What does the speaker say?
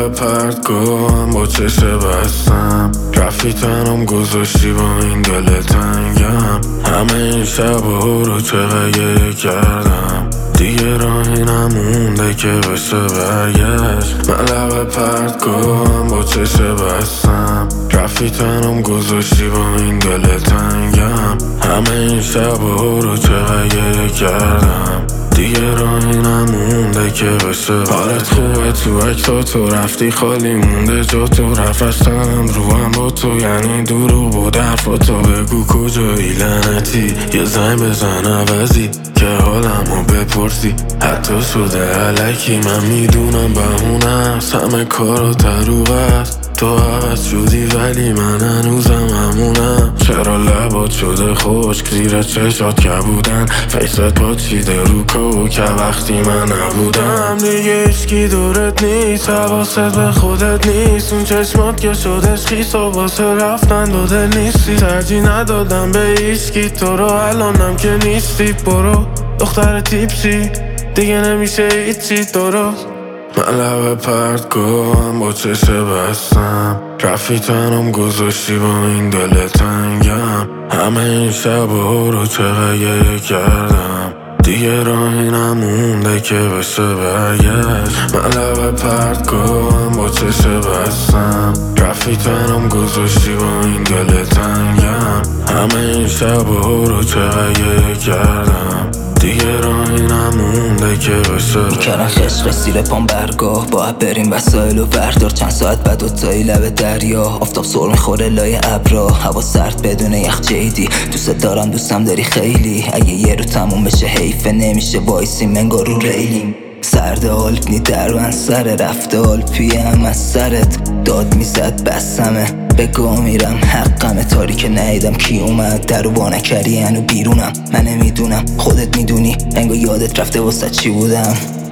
لب پرتگاهم با چشم بستم، رفتی تنم گذاشتی با این دل تنگم. همه این شبها رو چقدر گریه کردم، دیگه راهی نمونده که بشه برگشت. من لب پرتگاهم با چشم بستم، رفتی تنم گذاشتی با این دل تنگم. همه این شبها رو چقدر گریه کردم، دیگه راهی نمونده که بشه. حالت خوبه تو اکتا تو رفتی خالی مونده جا تو، رفتنم رو هم با تو یعنی دورو بود حرفاتو. بگو کجایی لعنتی یه زنگ بزن عوضی که حالمو بپرسی. حتی شده علکی من میدونم بهونه است، همه کارا دروغ است. تو عوض شدی ولی من هنوزم همونم. چرا لبات شده خشک زیر چشات کبودن، فیست پاچیده رو که وقتی من نبودم. دیگه هیچکی دورت نیست، حواست به خودت نیست. اون چشمات که شده خیس و واسه رفتن دو دل نیستی. ترجیح ندادم به هیچکی تو رو، الانم که نیستی. برو دختر تیپسی دیگه نمیشه هیچی درست. من لب پرتگاهم با چشم بستم، رفتی تنم گذاشتی با این دل تنگم. همه این شبها رو چقدر گریه کردم، دیگه راهی نمونده که بشه برگشت. من لب پرتگاهم با چشم بستم، رفتی تنم گذاشتی با این دل تنگم. همه این شبها رو چقدر گریه کردم، دیگه راهی نمونده که بشه. میکردن خشق سیر پام برگاه، باید بریم وسایل و بردار. چند ساعت بعد دوتایی لب دریا، آفتاب سر میخوره لای ابرا، هوا سرد بدون یخ. جیدی دوست دارم دوستم داری خیلی، اگه یه رو تموم بشه حیفه نمیشه وایسیم انگار رو ریلیم. سرد آلپنی در من سر رفته آلپیم از سرت داد میزد بسمه. بگاه میرم حقمه، تاریک ندیدم کی اومد در رو بانکری هنو بیرونم. من نمیدونم خودت میدونی انگار یادت رفته واسه چی بودم.